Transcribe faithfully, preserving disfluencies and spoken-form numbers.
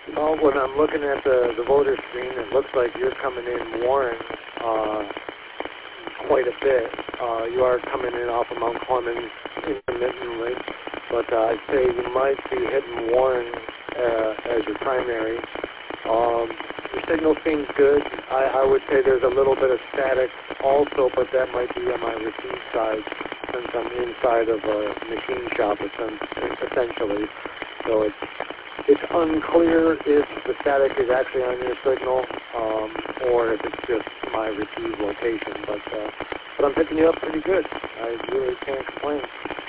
Well, when I'm looking at the, the voter screen, it looks like you're coming in Warren uh, quite a bit. Uh, you are coming in off of Mount Clemens intermittently, but uh, I'd say you might be hitting Warren uh, as your primary. Um, your signal seems good. I, I would say there's a little bit of static also, but that might be on my receive side since I'm inside of a machine shop essentially. So it's It's unclear if the static is actually on your signal um, or if it's just my receive location, but uh, but I'm picking you up pretty good. I really can't complain.